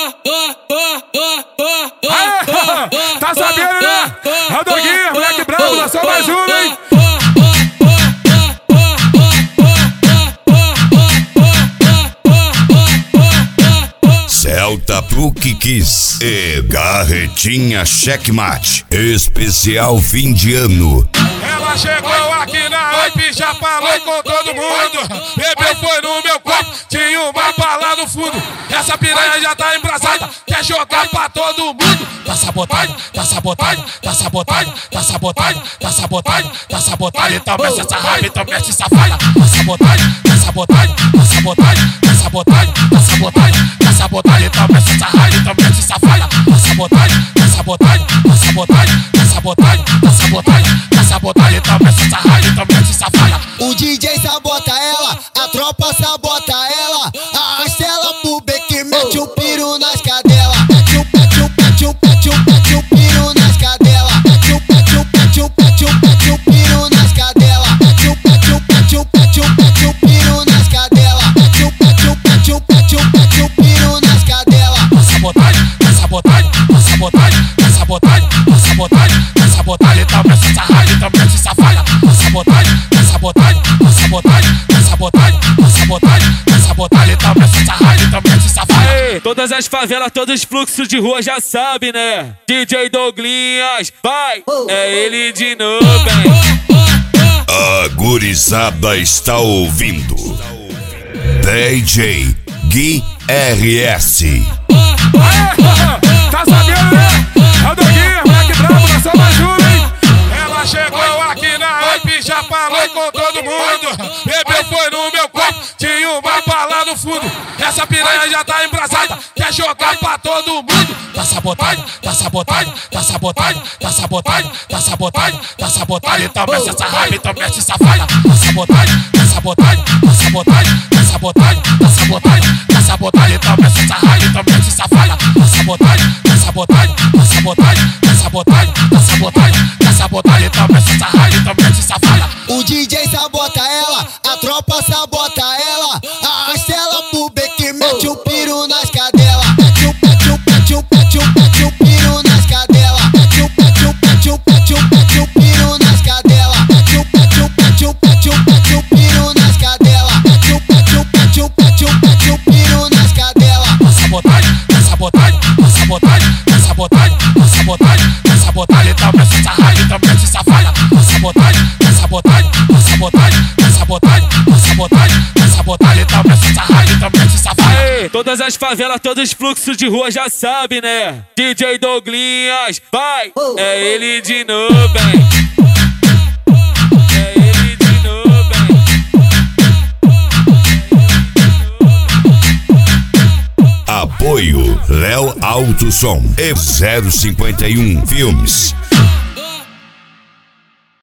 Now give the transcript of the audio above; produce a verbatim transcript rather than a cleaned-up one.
Tá sabendo, né? É o Doguinho, moleque brabo, lançou mais uma, hein? Celta pro que quis e Garretinha Checkmate, especial fim de ano. Ela chegou aqui na hype, já falou com todo mundo. Bebeu foi no meu copo, tinha uma bala no fundo. Essa piranha já tá embrasada, quer jogar pra todo mundo. Tá sabotagem, tá sabotagem, tá sabotagem, tá sabotagem, tá sabotagem, tá sabotagem. Então mexe essa hype, então mexe essa falha. Tá sabotagem, tá sabotagem, tá sabotagem, tá sabotagem, tá sabotagem, tá sabotagem. Então mexe essa hype, então mexe essa falha. Tá sabotagem, tá sabotagem, tá sabotagem, tá sabotagem, tá sabotagem, tá sabotagem. Então mexe essa hype, então mexe essa falha. O D J sabota ela, a tropa sabota ela. Arrasta ela pro beco, mete o piro nas cadelas. Mete o, mete o, mete o, mete o, mete o piro nas cadelas. Mete o, mete o, mete o, mete o, mete o piro nas cadelas. Mete o, mete o, mete o, mete o, mete o piro nas cadelas. Mete o, mete o, mete o, mete o, mete o piro nas cadelas. Tá sabotagem, tá sabotagem, tá sabotagem, tá sabotagem, tá sabotagem, tá sabotagem. Então mexe essa hype, então mexe essa falha. Tá sabotagem, tá sabotagem, tá sabotagem, tá sabotagem, tá sabotagem, tá sabotagem. Então mexe essa hype, então mexe essa falha. Ei, todas as favelas, todos os fluxos de rua já sabe, né? D J Douglinhas, vai, é ele de novo, hein? A gurizada está ouvindo D J Gui R S. Tá sabendo, né? É o Doguinho, moleque brabo, lançou mais uma, hein? Ela chegou aqui na hype, já falou com todo mundo. Bebeu foi no meu copo, tinha uma bala no fundo. Essa piranha já tá embrasada, quer jogar pra todo mundo. Tá sabotagem, tá sabotagem, tá sabotagem, tá sabotagem, tá sabotagem, tá sabotagem. Então mexe essa hype, então mexe essa falha. Tá sabotagem, tá sabotagem, tá sabotagem, tá sabotagem, tá sabotagem, tá sabotagem. Então mexe essa hype, então mexe essa falha. Tá sabotagem, tá sabotagem, tá sabotagem, tá sabotagem, tá sabotagem, tá sabotagem. Então mexe essa hype, então mexe essa falha. O D J sabota ela, a tropa sabota ela. Arrasta ela pro beco, mete o piro nas cadelas. Mete o, mete o, mete o, mete o, mete o piro nas cadelas. Mete o, mete o, mete o, mete o, mete o piro nas cadelas. Mete o, mete o, mete o, mete o, mete o piro nas cadelas. Mete o, mete o, mete o, mete o, mete o piro nas cadelas. Tá sabotagem, tá sabotagem, tá sabotagem, tá sabotagem, tá sabotagem, tá sabotagem. Então mexe essa hype, então mexe essa falha. Tá sabotagem, tá sabotagem, tá sabotagem, tá sabotagem, tá sabotagem, tá sabotagem. Então mexe essa hype, então mexe essa falha. Ei, todas as favelas, todos os fluxos de rua já sabe, né? D J Douglinhas, vai, é ele de novo, hein? É ele de novo, hein? Apoio Léo Alto Som e zero cinquenta e um Filmes.